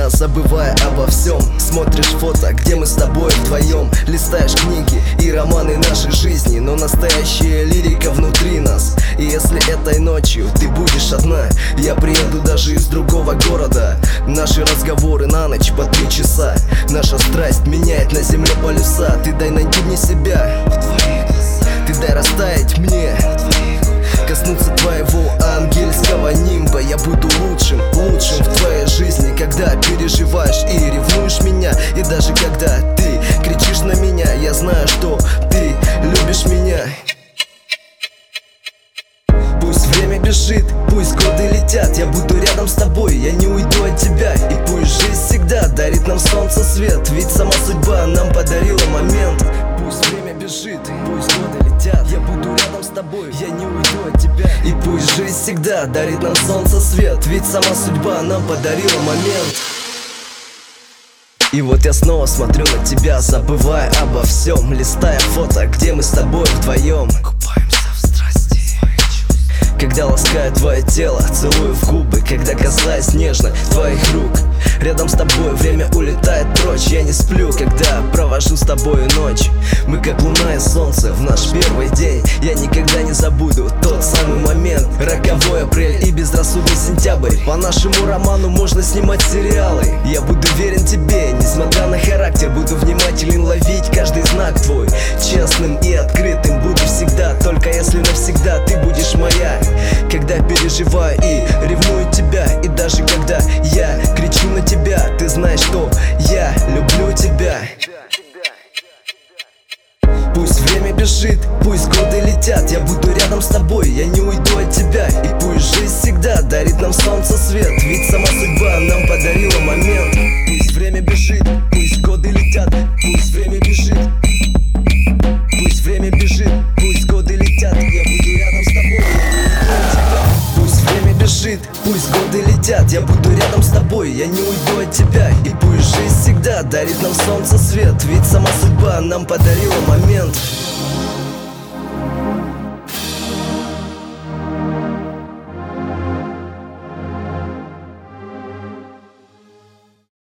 меня, забывая обо всем. Смотришь фото, где мы с тобой вдвоем. Листаешь книги и романы нашей жизни, но настоящая лирика внутри нас. И если этой ночью ты будешь одна, я приеду даже из другого города. Наши разговоры на ночь по 3 часа. Наша страсть меняет на земле полюса. Ты дай найти мне себя в твоих глазах. Ты дай растаять мне, коснуться твоего ангельского нимба. Я буду лучшим в твоей жизни, когда переживаешь и ревнуешь меня. И даже когда ты кричишь на меня, я знаю, что ты любишь меня. Пусть время бежит, пусть годы летят, я буду рядом с тобой, я не уйду от тебя. И пусть жизнь всегда дарит нам солнце свет, ведь сама судьба нам подарила момент. Пусть время бежит, пусть годы летят, я буду рядом с тобой, я не уйду от тебя. И пусть жизнь всегда дарит нам солнце свет, ведь сама судьба нам подарила момент. И вот я снова смотрю на тебя, забывая обо всем, листая фото, где мы с тобой вдвоем. Когда ласкаю твое тело, целую в губы, когда касаюсь нежно твоих рук. Рядом с тобой время улетает прочь, я не сплю, когда провожу с тобою ночь. Мы как луна и солнце в наш первый день. Я никогда не забуду тот самый момент. Роковой апрель и безрассудный сентябрь. По нашему роману можно снимать сериалы. Я буду верен тебе, несмотря на характер. Буду внимателен ловить каждый знак твой. Честным и открытым буду всегда, только если навсегда ты будешь моя. Когда переживаю и ревную тебя, и даже когда я кричу на тебя, ты знаешь, что я люблю тебя. Пусть время бежит, пусть годы летят, я буду рядом с тобой, я не уйду от тебя. И пусть жизнь всегда дарит нам солнце свет, ведь сама судьба нам подарила момент. Пусть время бежит, пусть годы летят, пусть время бежит. Пусть время бежит, пусть годы летят, я буду рядом с тобой, пусть время бежит, пусть годы летят, я буду рядом с тобой, я не уйду от тебя. И пусть жизнь всегда дарит нам солнце свет, ведь сама судьба нам подарила момент.